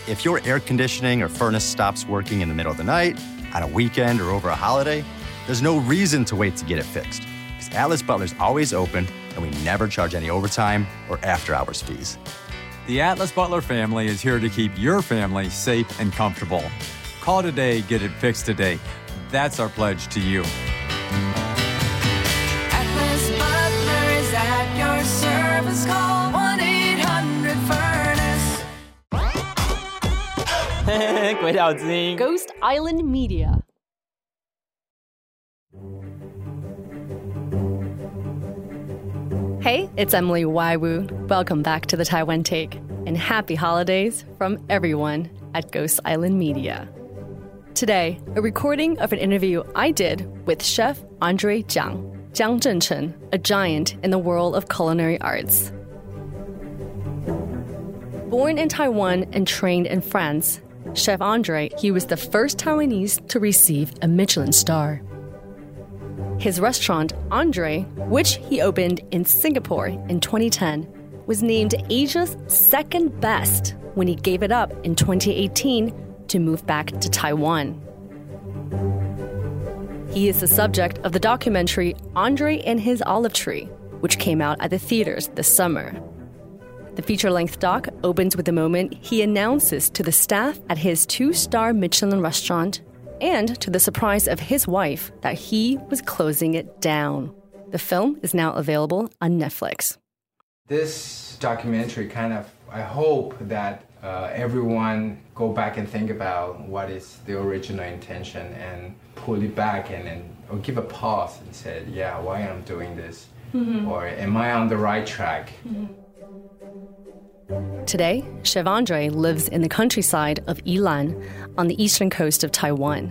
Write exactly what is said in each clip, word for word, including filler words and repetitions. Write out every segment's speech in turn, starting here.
If your air conditioning or furnace stops working in the middle of the night, on a weekend, or over a holiday, there's no reason to wait to get it fixed. Because Atlas Butler's always open, and we never charge any overtime or after-hours fees. The Atlas Butler family is here to keep your family safe and comfortable. Call today, get it fixed today. That's our pledge to you. Atlas Butler is at your service. Call one eight hundred furnace. 鬼岛之音 Ghost Island Media. Hey, it's Emily Waiwu. Welcome back to the Taiwan Take, and happy holidays from everyone at Ghost Island Media. Today, a recording of an interview I did with Chef Andre Jiang, Jiang Zhenchen, a giant in the world of culinary arts. Born in Taiwan and trained in France, Chef Andre, he was the first Taiwanese to receive a Michelin star. His restaurant, Andre, which he opened in Singapore in twenty ten, was named Asia's second best when he gave it up in twenty eighteen to move back to Taiwan. He is the subject of the documentary Andre and His Olive Tree, which came out at the theaters this summer. The feature-length doc opens with the moment he announces to the staff at his two-star Michelin restaurant and to the surprise of his wife that he was closing it down. The film is now available on Netflix. This documentary kind of, I hope that uh, everyone go back and think about what is the original intention and pull it back and, and or give a pause and say, yeah, why am I doing this? Mm-hmm. Or am I on the right track? Mm-hmm. Today, Chef Andre lives in the countryside of Yilan on the eastern coast of Taiwan.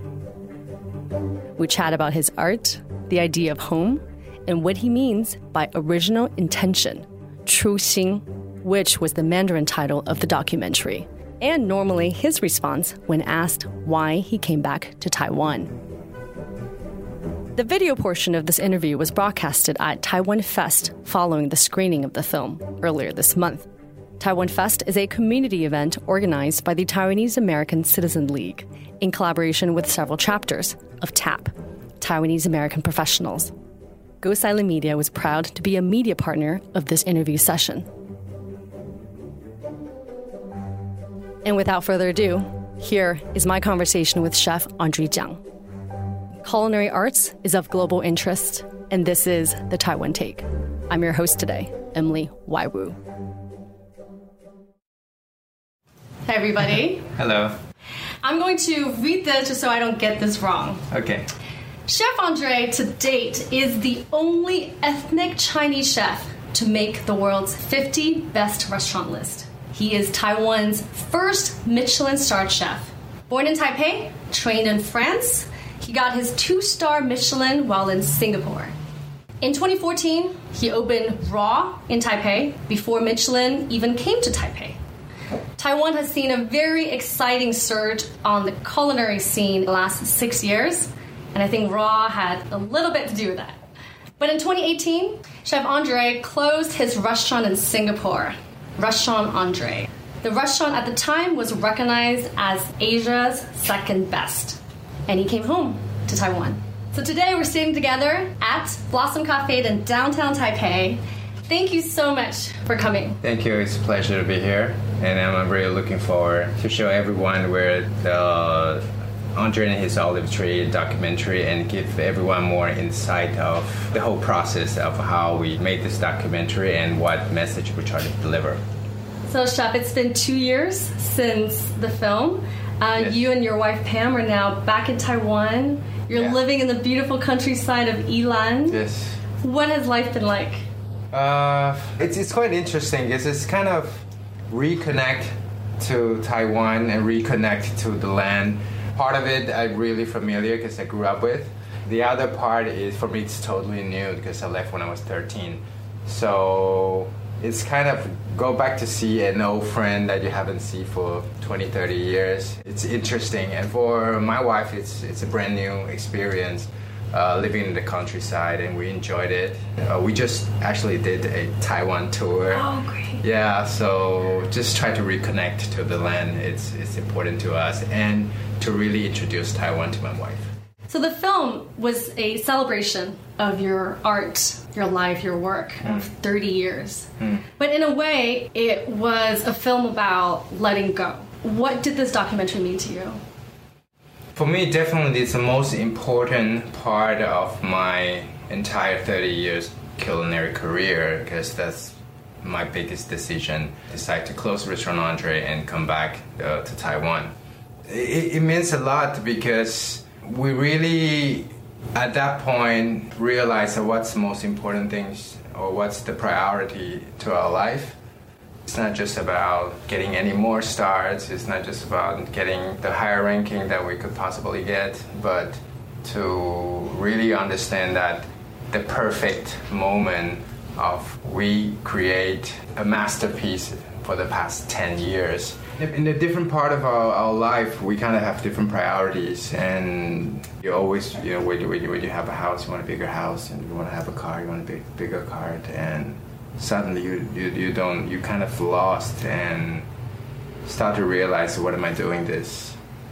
We chat about his art, the idea of home, and what he means by original intention, 初心, which was the Mandarin title of the documentary, and normally his response when asked why he came back to Taiwan. The video portion of this interview was broadcasted at Taiwan Fest following the screening of the film earlier this month. Taiwan Fest is a community event organized by the Taiwanese American Citizen League in collaboration with several chapters of T A P, Taiwanese American Professionals. Ghost Island Media was proud to be a media partner of this interview session. And without further ado, here is my conversation with Chef Andre Jiang. Culinary arts is of global interest, and this is the Taiwan Take. I'm your host today, Emily Waiwu. Hey, everybody. Hello. I'm going to read this just so I don't get this wrong. Okay. Chef Andre, to date, is the only ethnic Chinese chef to make the world's fifty best restaurant list. He is Taiwan's first Michelin-starred chef. Born in Taipei, trained in France, he got his two-star Michelin while in Singapore. In twenty fourteen, he opened RAW in Taipei before Michelin even came to Taipei. Taiwan has seen a very exciting surge on the culinary scene the last six years, and I think RAW had a little bit to do with that. But in twenty eighteen, Chef Andre closed his restaurant in Singapore, Restaurant Andre. The restaurant at the time was recognized as Asia's second best, and he came home to Taiwan. So today we're sitting together at Blossom Cafe in downtown Taipei. Thank you so much for coming. Thank you. It's a pleasure to be here. And I'm really looking forward to show everyone where the Andre and His Olive Tree documentary and give everyone more insight of the whole process of how we made this documentary and what message we're trying to deliver. So, Chef, it's been two years since the film. Uh, yes. You and your wife, Pam, are now back in Taiwan. You're yeah. living in the beautiful countryside of Yilan. Yes. What has life been like? Uh, it's it's quite interesting. It's it's kind of reconnect to Taiwan and reconnect to the land. Part of it I'm really familiar because I grew up with. The other part is, for me, it's totally new because I left when I was thirteen. So it's kind of go back to see an old friend that you haven't seen for twenty, thirty years. It's interesting. And for my wife, it's it's a brand new experience. uh, living in the countryside, and we enjoyed it. Uh, we just actually did a Taiwan tour. Oh, great. Yeah, so just try to reconnect to the land. It's it's important to us, and to really introduce Taiwan to my wife. So the film was a celebration of your art, your life, your work Mm. of thirty years. Mm. But in a way, it was a film about letting go. What did this documentary mean to you? For me, definitely it's the most important part of my entire thirty years culinary career, because that's my biggest decision. Decide to close Restaurant Andre and come back uh, to Taiwan. It, it means a lot because we really, at that point, realized that what's the most important things or what's the priority to our life. It's not just about getting any more stars, it's not just about getting the higher ranking that we could possibly get, but to really understand that the perfect moment of we create a masterpiece for the past ten years. In a different part of our, our life, we kind of have different priorities, and you always, you know, when you, when you, when you have a house, you want a bigger house, and you want to have a car, you want a big, bigger car, and suddenly you, you you don't, you kind of lost and start to realize, what am I doing this?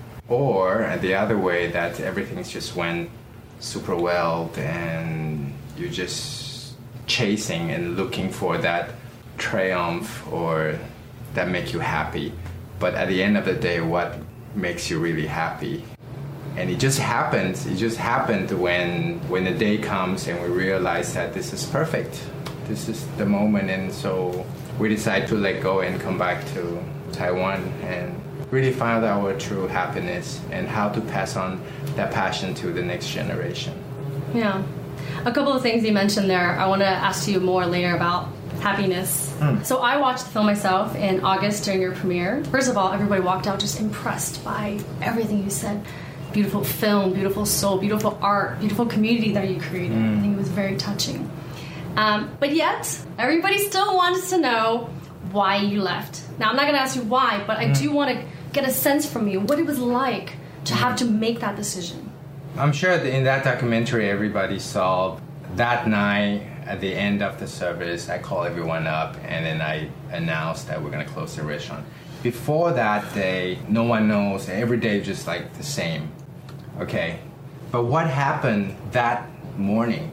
Or the other way, that everything's just went super well, and you're just chasing and looking for that triumph or that make you happy. But at the end of the day, what makes you really happy? And it just happened. It just happened when when the day comes and we realize that this is perfect. This is the moment, and so we decide to let go and come back to Taiwan and really find out our true happiness and how to pass on that passion to the next generation. Yeah. A couple of things you mentioned there, I want to ask you more later about happiness. Mm. So I watched the film myself in August during your premiere. First of all, everybody walked out just impressed by everything you said. Beautiful film, beautiful soul, beautiful art, beautiful community that you created. Mm. I think it was very touching. Um, but yet, everybody still wants to know why you left. Now, I'm not going to ask you why, but I mm. do want to get a sense from you what it was like to mm. have to make that decision. I'm sure that in that documentary, everybody saw that night at the end of the service, I called everyone up and then I announced that we're going to close the restaurant. Before that day, no one knows. Every day is just like the same. Okay. But what happened that morning?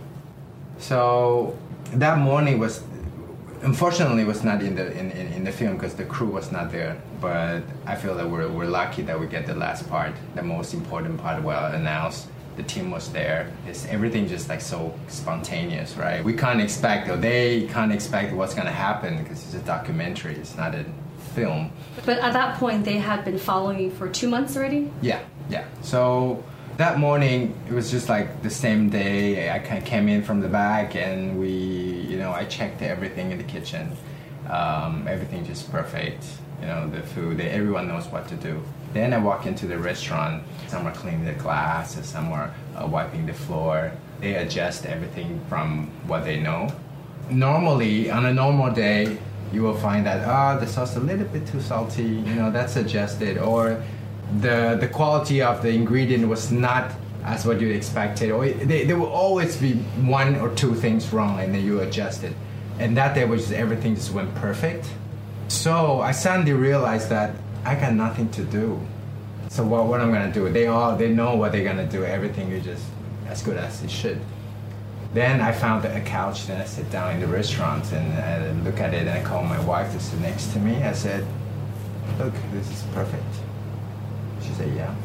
So that morning was, unfortunately, was not in the in, in, in the film because the crew was not there. But I feel that we're, we're lucky that we get the last part, the most important part well announced. The team was there. It's everything just like so spontaneous, right? We can't expect, or they can't expect what's gonna happen because it's a documentary. It's not a film. But at that point, they had been following you for two months already? Yeah, yeah. So that morning, it was just like the same day. I kind of came in from the back and we, you know, I checked everything in the kitchen. Um, everything just perfect. You know, the food, everyone knows what to do. Then I walk into the restaurant, some are cleaning the glass, some are uh, wiping the floor. They adjust everything from what they know. Normally, on a normal day, you will find that, ah, oh, the sauce is a little bit too salty, you know, that's adjusted. Or the the quality of the ingredient was not as what you expected. Or they, there will always be one or two things wrong and then you adjust it. And that day was just, everything just went perfect. So I suddenly realized that I got nothing to do. So what, what I'm gonna do? They all they know what they're gonna do. Everything is just as good as it should. Then I found a couch. Then I sit down in the restaurant and I look at it. And I call my wife to sit next to me. I said, "Look, this is perfect." She said, "Yeah."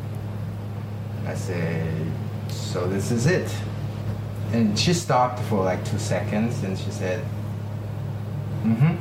I said, "So this is it." And she stopped for like two seconds and she said, "Mm-hmm."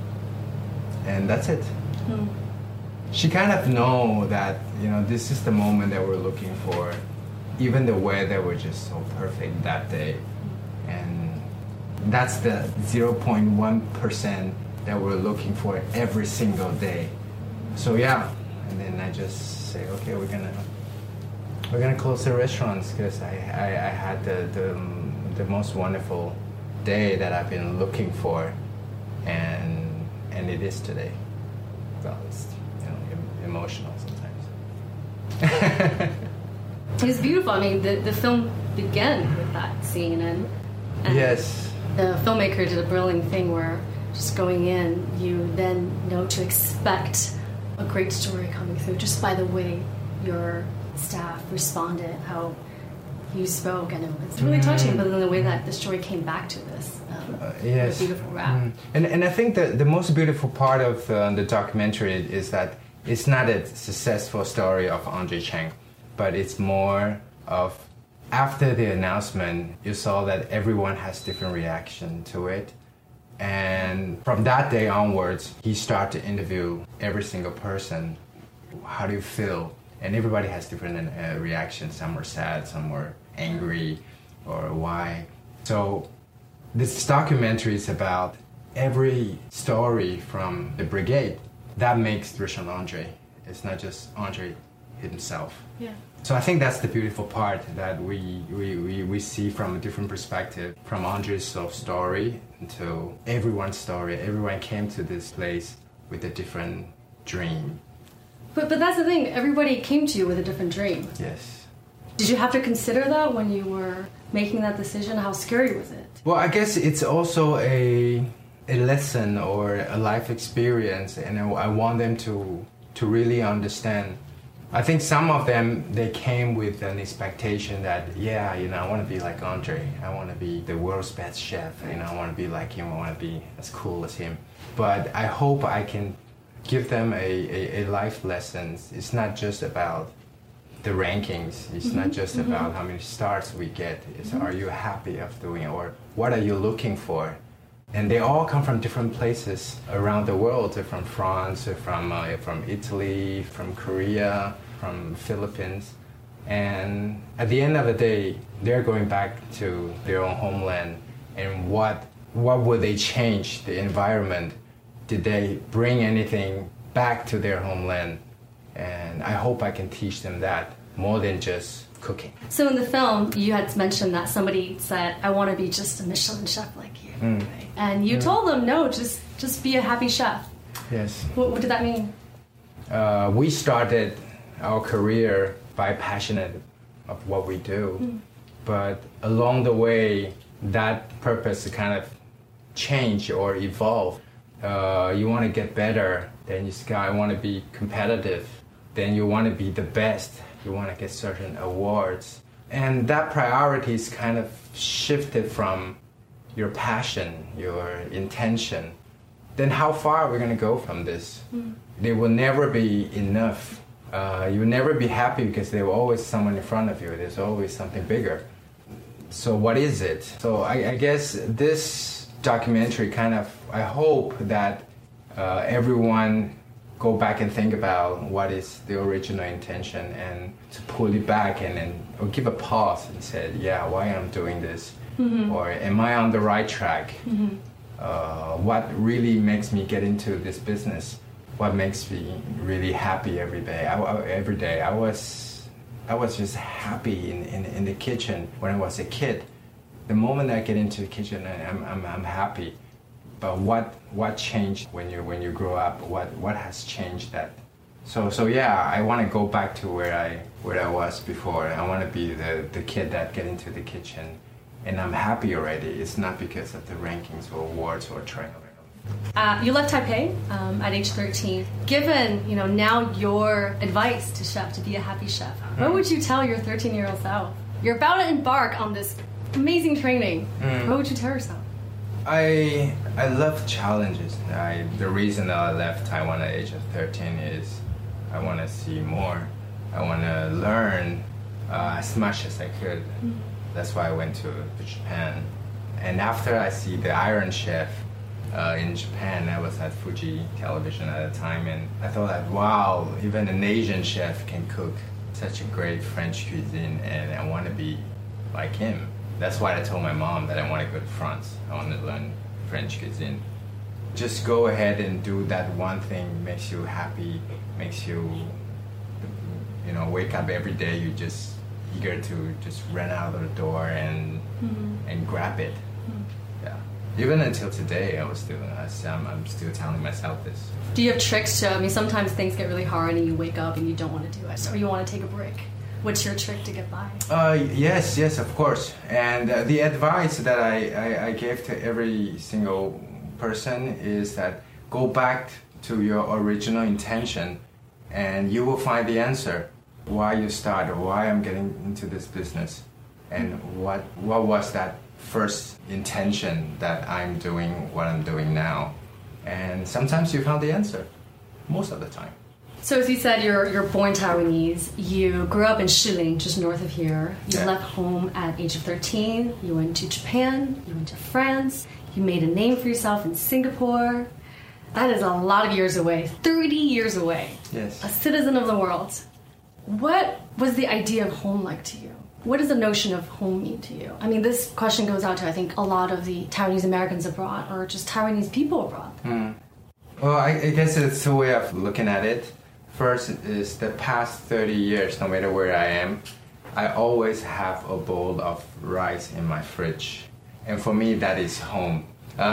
And that's it. Mm. She kind of know that, you know, this is the moment that we're looking for. Even the weather was just so perfect that day. And that's the zero point one percent that we're looking for every single day. So yeah, and then I just say, okay, we're gonna we're gonna close the restaurants because I, I, I had the, the the most wonderful day that I've been looking for, and and it is today. Well, it's, you know, emotional sometimes. It's beautiful. I mean, the, the film begin with that scene, and, and Yes. the filmmaker did a brilliant thing where just going in, you then know to expect a great story coming through just by the way your staff responded, how you spoke, and it was really touching, but then the way that the story came back to this. Um, Uh, yes. the beautiful rap. Mm. And, and I think that the most beautiful part of uh, the documentary is that it's not a successful story of Andre Chang, but it's more of after the announcement, you saw that everyone has different reaction to it. And from that day onwards, he started to interview every single person. How do you feel? And everybody has different uh, reactions. Some were sad, some were angry, or why. So this documentary is about every story from the brigade. That makes Richard Andre. It's not just Andre himself. Yeah. So I think that's the beautiful part that we, we, we, we see from a different perspective, from Andre's story to everyone's story. Everyone came to this place with a different dream. But but that's the thing. Everybody came to you with a different dream. Yes. Did you have to consider that when you were making that decision? How scary was it? Well, I guess it's also a a lesson or a life experience, and I, I want them to to really understand. I think some of them, they came with an expectation that, yeah, you know, I want to be like Andre. I want to be the world's best chef. You know, I want to be like him. I want to be as cool as him. But I hope I can give them a, a, a life lesson. It's not just about the rankings. It's mm-hmm. not just mm-hmm. about how many stars we get. It's mm-hmm. are you happy of doing it, or what are you looking for? And they all come from different places around the world. They're from France, they're from uh, from Italy, from Korea, from Philippines. And at the end of the day, they're going back to their own homeland. And what what would they change the environment? Did they bring anything back to their homeland? And I hope I can teach them that more than just cooking. So in the film, you had mentioned that somebody said, I want to be just a Michelin chef like you. Mm. Right? And you mm. told them, no, just, just be a happy chef. Yes. What, what did that mean? Uh, we started our career by passionate of what we do. Mm. But along the way, that purpose kind of changed or evolved. Uh, you want to get better, then you want to be competitive, then you want to be the best, you want to get certain awards. And that priority is kind of shifted from your passion, your intention. Then how far are we going to go from this? Mm. There will never be enough. Uh, you will never be happy because there will always someone in front of you. There's always something bigger. So what is it? So I, I guess this documentary kind of, I hope that uh, everyone go back and think about what is the original intention and to pull it back and then or give a pause and say, yeah, why am I doing this? Mm-hmm. Or am I on the right track? Mm-hmm. Uh, what really makes me get into this business? What makes me really happy every day? I, I, every day I was, I was just happy in, in, in the kitchen when I was a kid. The moment I get into the kitchen, I'm, I'm, I'm happy. But what what changed when you when you grow up? What what has changed that? So so yeah, I want to go back to where I where I was before. I want to be the, the kid that get into the kitchen, and I'm happy already. It's not because of the rankings or awards or training. Uh, you left Taipei um, at age thirteen. Given you know now your advice to chef to be a happy chef, mm. what would you tell your thirteen-year-old self? You're about to embark on this amazing training. Mm. What would you tell yourself? I I love challenges. I, the reason that I left Taiwan at the age of thirteen is I want to see more. I want to learn uh, as much as I could. Mm. That's why I went to, to Japan. And after I see the Iron Chef uh, in Japan, I was at Fuji Television at the time, and I thought that, wow, even an Asian chef can cook such a great French cuisine, and I want to be like him. That's why I told my mom that I want to go to France. I want to learn French cuisine. Just go ahead and do that one thing, makes you happy, makes you, you know, wake up every day, you just eager to just run out of the door and mm-hmm. and grab it. Mm-hmm. Yeah. Even until today, I was still, I'm, I'm still telling myself this. Do you have tricks to, I mean, sometimes things get really hard and you wake up and you don't want to do it, or you want to take a break. What's your trick to get by? Uh, yes, yes, of course. And uh, the advice that I, I, I gave to every single person is that go back to your original intention and you will find the answer. Why you started, why I'm getting into this business, and what what was that first intention that I'm doing what I'm doing now. And sometimes you found the answer, most of the time. So as you said, you're, you're born Taiwanese. You grew up in Shilin, just north of here. You Yeah. left home at age of thirteen. You went to Japan. You went to France. You made a name for yourself in Singapore. That is a lot of years away, thirty years away. Yes. A citizen of the world. What was the idea of home like to you? What does the notion of home mean to you? I mean, this question goes out to, I think, a lot of the Taiwanese Americans abroad or just Taiwanese people abroad. Mm. Well, I, I guess it's a way of looking at it. First is the past thirty years, no matter where I am, I always have a bowl of rice in my fridge. And for me, that is home.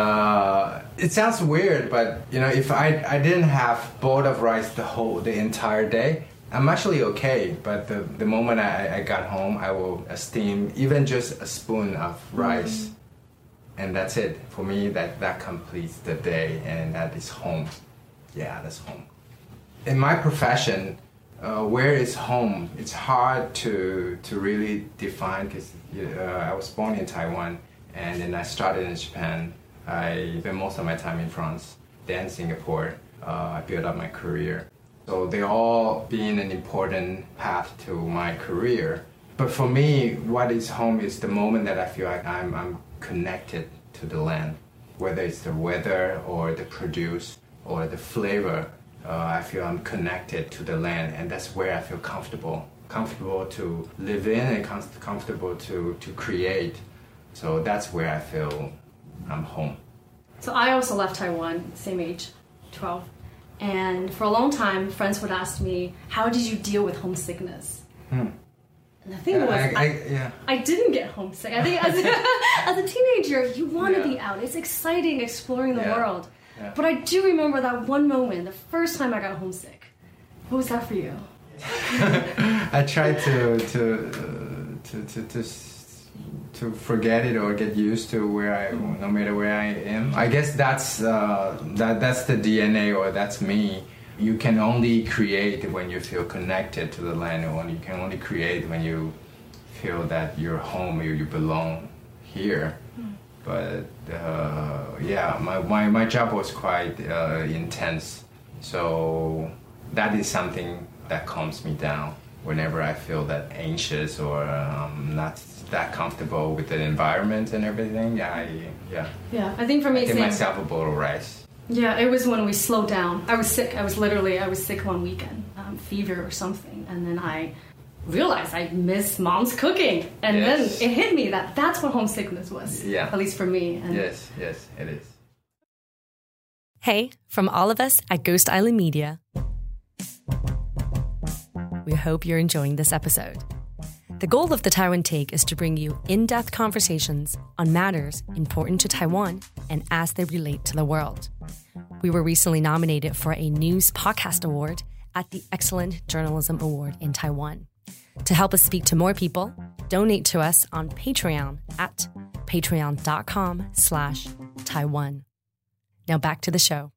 Uh, it sounds weird, but you know, if I, I didn't have bowl of rice the whole, the entire day, I'm actually okay, but the, the moment I, I got home, I will steam even just a spoon of rice. Mm-hmm. And that's it. For me, that, that completes the day, and that is home. Yeah, that's home. In my profession, uh, where is home? It's hard to, to really define, because uh, I was born in Taiwan, and then I started in Japan. I spent most of my time in France, then Singapore. Uh, I built up my career. So they all been an important path to my career. But for me, what is home is the moment that I feel like I'm, I'm connected to the land. Whether it's the weather or the produce or the flavor, uh, I feel I'm connected to the land, and that's where I feel comfortable. Comfortable to live in and com- comfortable to, to create. So that's where I feel I'm home. So I also left Taiwan, same age, twelve. And for a long time, friends would ask me, how did you deal with homesickness? Hmm. And the thing Yeah, was, I, I, I, yeah. I didn't get homesick. I think as a, as a teenager, you want to Yeah. be out. It's exciting exploring the Yeah. world. Yeah. But I do remember that one moment, the first time I got homesick. What was that for you? I tried to to, uh, to to to to forget it or get used to where I, no matter where I am. I guess that's uh, that that's the D N A, or that's me. You can only create when you feel connected to the land, or you can only create when you feel that you're home, or you belong here. Mm. But uh, yeah, my, my my job was quite uh, intense, so that is something that calms me down whenever I feel that anxious or um, not that comfortable with the environment and everything. Yeah, I, yeah. Yeah, I think for me, I give same. myself a bowl of rice. Yeah, it was when we slowed down. I was sick. I was literally, I was sick one weekend, um, fever or something, and then I realized I miss mom's cooking, and Yes. then it hit me that that's what homesickness was. Yeah. At least for me. And Yes, yes, it is. Hey, from all of us at Ghost Island Media, we hope you're enjoying this episode. The goal of the Taiwan Take is to bring you in-depth conversations on matters important to Taiwan and as they relate to the world. We were recently nominated for a News Podcast Award at the Excellent Journalism Award in Taiwan. To help us speak to more people, donate to us on Patreon at patreon.com slash Taiwan. Now back to the show.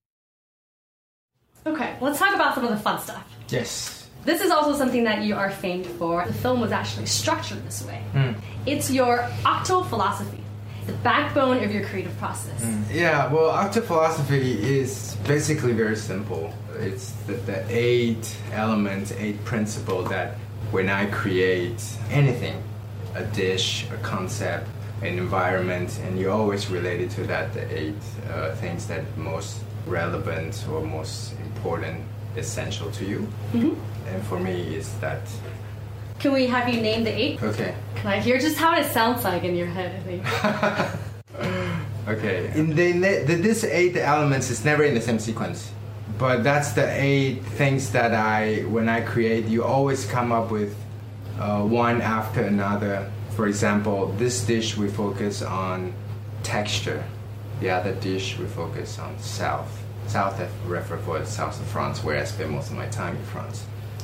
Okay, let's talk about some of the fun stuff. Yes. This is also something that you are famed for. The film was actually structured this way. Mm. It's your octo philosophy, the backbone of your creative process. Mm. Yeah, well, octo philosophy is basically very simple. It's the, the eight elements, eight principles that when I create anything, a dish, a concept, an environment, and you always relate it to that, the eight uh, things that most relevant or most important, essential to you. Mm-hmm. And for me, is that. Can we have you name the eight? Okay. Can I hear just how it sounds like in your head? I think. Okay. In the, the this eight elements is never in the same sequence, but that's the eight things that I, when I create, you always come up with uh, one after another. For example, this dish we focus on texture. The other dish we focus on south. South I refer for the south of France, where I spend most of my time in France.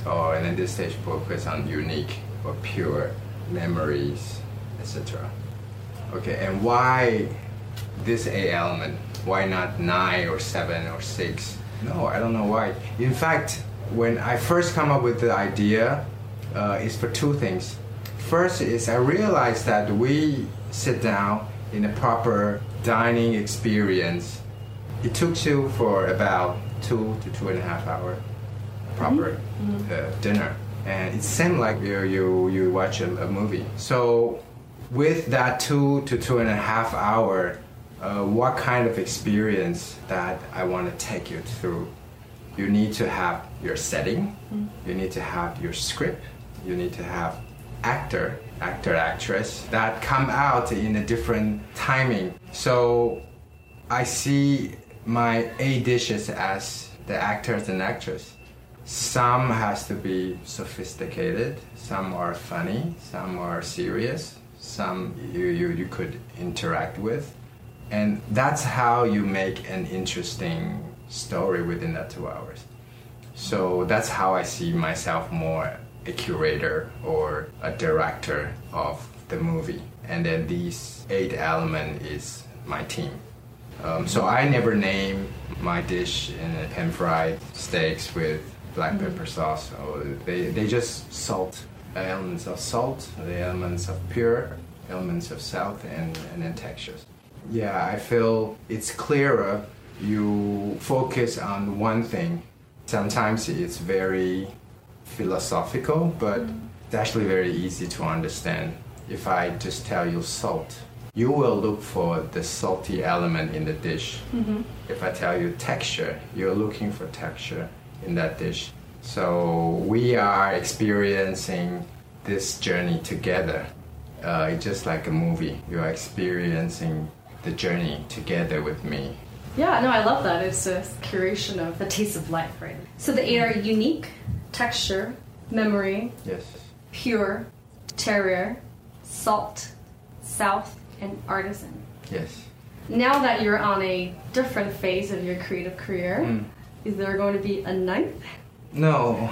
or and then this stage focus on unique or pure memories, et cetera. Okay, and why this eight element? Why not nine or seven or six? No, I don't know why. In fact, when I first come up with the idea, uh, it's for two things. First is I realized that we sit down in a proper dining experience. It took you for about two to two and a half hour proper mm-hmm. uh, dinner, and it seemed like you you you watch a, a movie. So with that two to two and a half hour, uh, what kind of experience that I want to take you through? You need to have your setting, mm-hmm. you need to have your script, you need to have actor, actor, actress that come out in a different timing. So I see my eight dishes as the actors and actresses. Some has to be sophisticated, some are funny, some are serious, some you, you, you could interact with. And that's how you make an interesting story within that two hours. So that's how I see myself more a curator or a director of the movie. And then these eight elements is my team. Um, so I never name my dish in a pan-fried steaks with black pepper sauce. Or they, they just salt, elements of salt, the elements of pure, elements of salt, and, and then textures. Yeah, I feel it's clearer. You focus on one thing. Sometimes it's very philosophical, but it's actually very easy to understand. If I just tell you salt, you will look for the salty element in the dish. Mm-hmm. If I tell you texture, you're looking for texture in that dish. So we are experiencing this journey together. Uh, it's just like a movie. You are experiencing the journey together with me. Yeah, no, I love that. It's a curation of the taste of life, right? So the eight are unique, texture, memory, yes, pure, terroir, salt, south, and artisan. Yes. Now that you're on a different phase of your creative career, mm. is there going to be a ninth? No.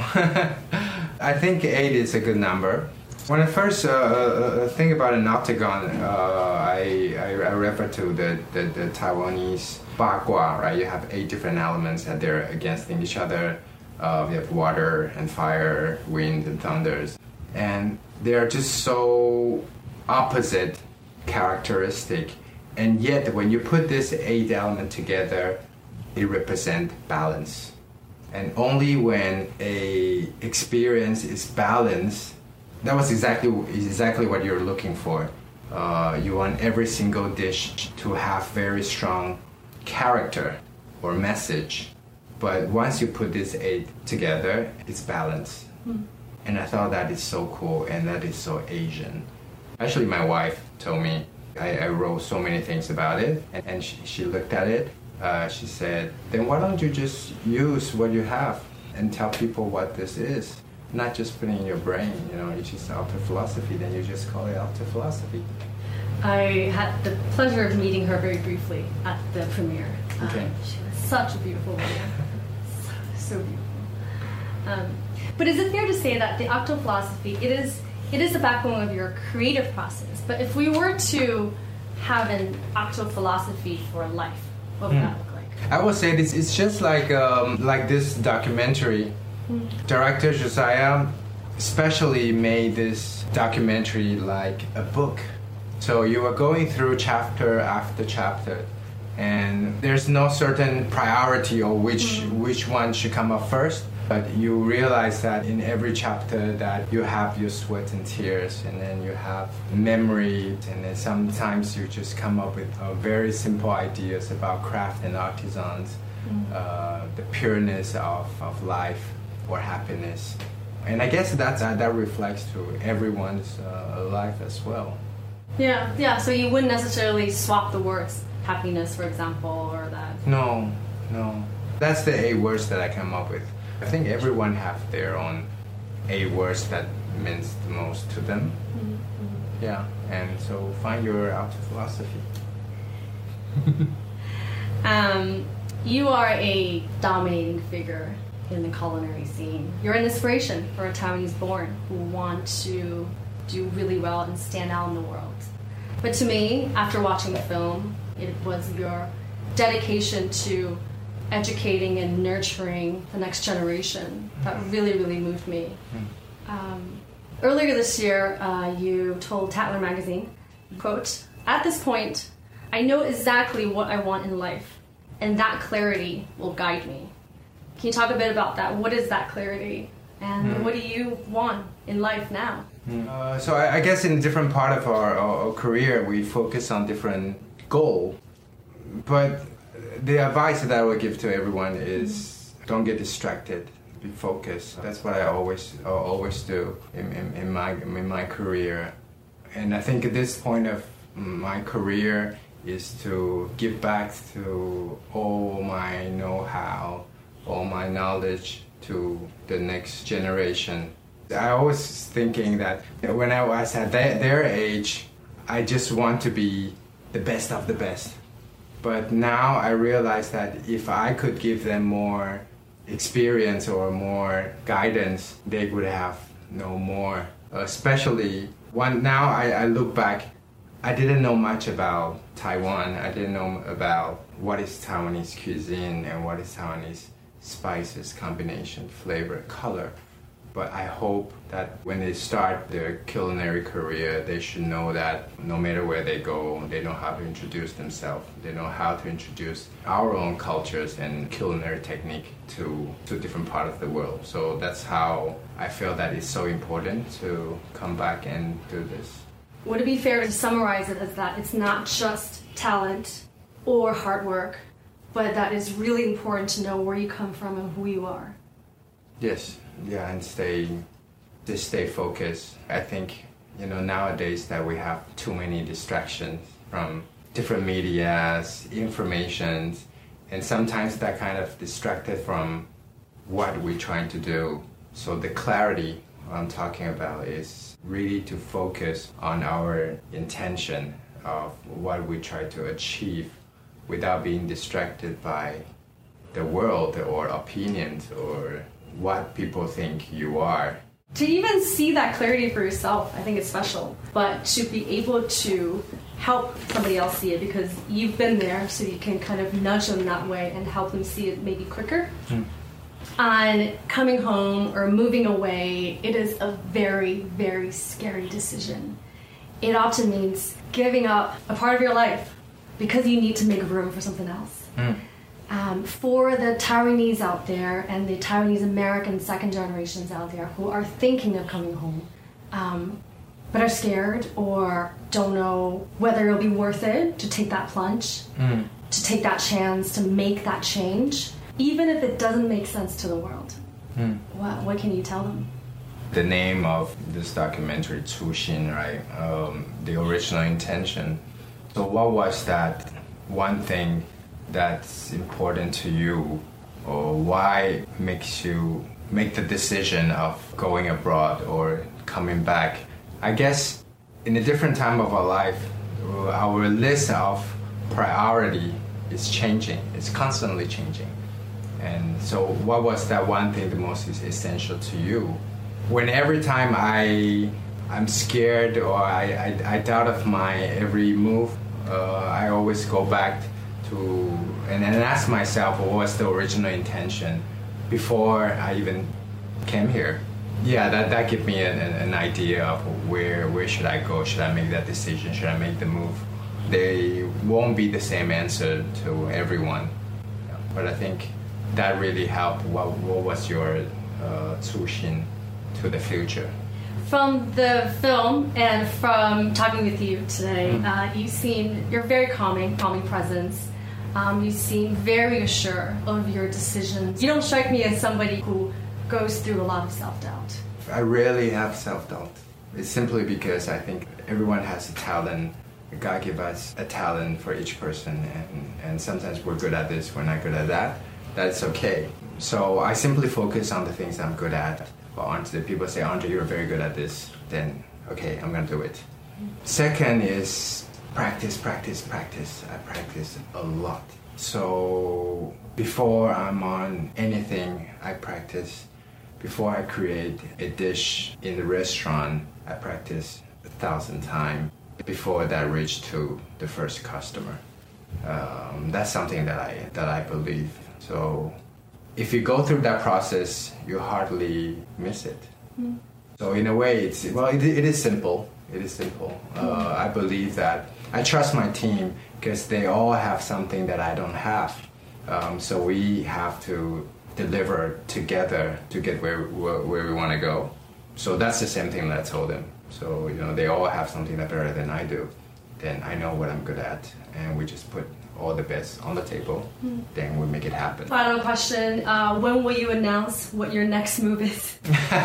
I think eight is a good number. When I first uh, uh, think about an octagon, uh, I, I, I refer to the, the, the Taiwanese bagua, right? You have eight different elements and they're against each other. Uh, we have water and fire, wind and thunders. And they're just so opposite characteristic. And yet when you put this eight element together, it represents balance. And only when a experience is balanced, that was exactly exactly what you're looking for. Uh, you want every single dish to have very strong character or message. But once you put this eight together, it's balanced. Mm. And I thought that is so cool and that is so Asian. Actually, my wife told me, I, I wrote so many things about it, and, and she, she looked at it. Uh, she said, then why don't you just use what you have and tell people what this is? Not just put it in your brain, you know, it's just alto philosophy, then you just call it alto philosophy. I had the pleasure of meeting her very briefly at the premiere. Okay. Um, she was such a beautiful woman. so, so beautiful. Um, but is it fair to say that the octo philosophy, it is it is the backbone of your creative process, but if we were to have an octo philosophy for life, what would mm. that look like? I would say this, it's just like um, like this documentary. Mm. Director Josiah especially made this documentary like a book. So you are going through chapter after chapter, and there's no certain priority or which mm. which one should come up first. But you realize that in every chapter that you have your sweat and tears, and then you have memory, and then sometimes you just come up with uh, very simple ideas about craft and artisans, mm. uh, the pureness of, of life or happiness. And I guess that's, uh, that reflects to everyone's uh, life as well. Yeah, yeah, so you wouldn't necessarily swap the words, happiness, for example, or that? No, no. That's the eight words that I come up with. I think everyone have their own eight words that means the most to them. Mm-hmm. Yeah, and so find your alto philosophy. um, you are a dominating figure in the culinary scene. You're an inspiration for a Taiwanese born who want to do really well and stand out in the world. But to me, after watching the film, it was your dedication to educating and nurturing the next generation that really, really moved me. Um, earlier this year, uh, you told Tatler magazine, quote, "At this point, I know exactly what I want in life, and that clarity will guide me." Can you talk a bit about that? What is that clarity? And mm. what do you want in life now? Mm. Uh, so I, I guess in different part of our, our, our career, we focus on different goals. But the advice that I would give to everyone is don't get distracted. Be focused. That's what I always uh, always do in, in, in my in my career. And I think at this point of my career is to give back to all my know-how, all my knowledge to the next generation. I was thinking that when I was at their, their age, I just want to be the best of the best. But now I realize that if I could give them more experience or more guidance, they would have no more. Especially when now I, I look back, I didn't know much about Taiwan. I didn't know about what is Taiwanese cuisine and what is Taiwanese spices, combination, flavor, color. But I hope that when they start their culinary career, they should know that no matter where they go, they know how to introduce themselves. They know how to introduce our own cultures and culinary technique to, to different parts of the world. So that's how I feel that it's so important to come back and do this. Would it be fair to summarize it as that it's not just talent or hard work, but that it's really important to know where you come from and who you are? Yes, yeah, and stay, just stay focused. I think, you know, nowadays that we have too many distractions from different medias, informations, and sometimes that kind of distracted from what we're trying to do. So the clarity I'm talking about is really to focus on our intention of what we try to achieve without being distracted by the world or opinions or what people think you are. To even see that clarity for yourself, I think it's special. But to be able to help somebody else see it because you've been there, so you can kind of nudge them that way and help them see it maybe quicker. Mm. On coming home or moving away, it is a very, very scary decision. It often means giving up a part of your life because you need to make room for something else. Mm. Um, for the Taiwanese out there and the Taiwanese American second generations out there who are thinking of coming home, um, but are scared or don't know whether it'll be worth it to take that plunge, mm. to take that chance, to make that change, even if it doesn't make sense to the world. Mm. What, what can you tell them? The name of this documentary, Chuxin, right? Um, the original intention. So what was that one thing that's important to you, or why makes you make the decision of going abroad or coming back? I guess in a different time of our life, our list of priority is changing. It's constantly changing. And so what was that one thing the most is essential to you? When every time I, I'm scared or I, I, I doubt of my every move, uh, I always go back to and then ask myself what was the original intention before I even came here. Yeah, that, that gave me an, an idea of where where should I go? Should I make that decision? Should I make the move? They won't be the same answer to everyone, but I think that really helped. What, what was your uh, 初心 to the future? From the film and from talking with you today, mm. uh, you seem, you're very calming, calming presence. Um, you seem very assured of your decisions. You don't strike me as somebody who goes through a lot of self-doubt. I rarely have self-doubt. It's simply because I think everyone has a talent. God gives us a talent for each person, and, and sometimes we're good at this, we're not good at that. That's okay. So I simply focus on the things I'm good at. But Andre, people say, Andre, you're very good at this, then okay, I'm gonna do it. Second is practice, practice, practice. I practice a lot. So before I'm on anything, I practice. Before I create a dish in the restaurant, I practice a thousand times before that reach to the first customer. Um, that's something that I that I believe. So if you go through that process, you hardly miss it. Mm. So in a way, it's well, it, it is simple. It is simple. Uh, I believe that I trust my team because they all have something that I don't have. Um, so we have to deliver together to get where where, where we want to go. So that's the same thing that I told them. So you know, they all have something that better than I do. Then I know what I'm good at, and we just put all the best on the table. Mm. Then we make it happen. Final question: uh, when will you announce what your next move is?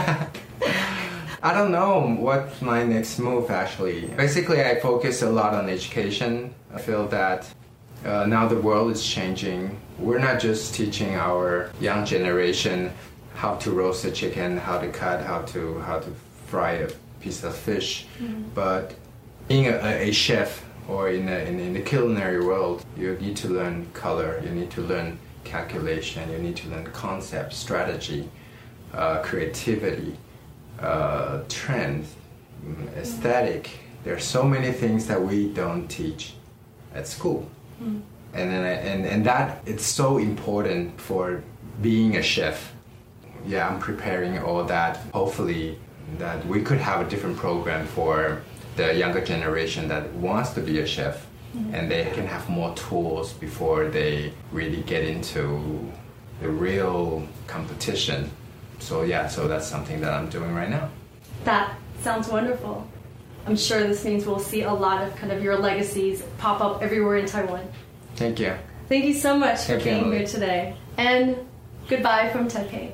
I don't know what my next move actually. Basically, I focus a lot on education. I feel that uh, now the world is changing. We're not just teaching our young generation how to roast a chicken, how to cut, how to how to fry a piece of fish, mm-hmm. but being a, a chef or in, a, in in the culinary world, you need to learn color, you need to learn calculation, you need to learn concept, strategy, uh, creativity. Uh, trend, aesthetic. There are so many things that we don't teach at school, mm. and then and and that it's so important for being a chef. Yeah, I'm preparing all that. Hopefully, that we could have a different program for the younger generation that wants to be a chef, mm. and they can have more tools before they really get into the real competition. So yeah, so that's something that I'm doing right now. That sounds wonderful. I'm sure this means we'll see a lot of kind of your legacies pop up everywhere in Taiwan. Thank you. Thank you so much for Thank being you, here today. And goodbye from Taipei.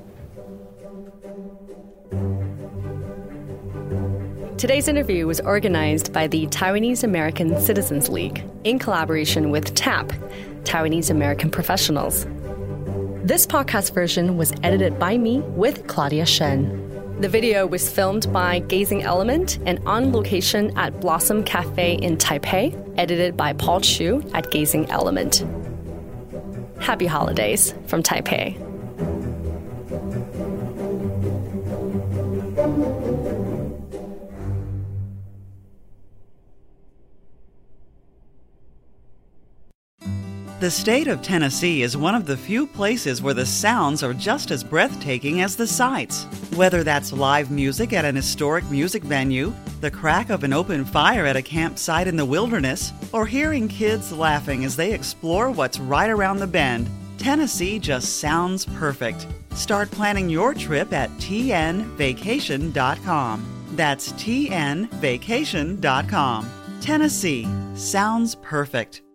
Today's interview was organized by the Taiwanese American Citizens League in collaboration with T A P, Taiwanese American Professionals. This podcast version was edited by me with Claudia Shen. The video was filmed by Gazing Element and on location at Blossom Cafe in Taipei, edited by Paul Chu at Gazing Element. Happy holidays from Taipei. The state of Tennessee is one of the few places where the sounds are just as breathtaking as the sights. Whether that's live music at an historic music venue, the crack of an open fire at a campsite in the wilderness, or hearing kids laughing as they explore what's right around the bend, Tennessee just sounds perfect. Start planning your trip at T N vacation dot com. That's T N vacation dot com. Tennessee sounds perfect.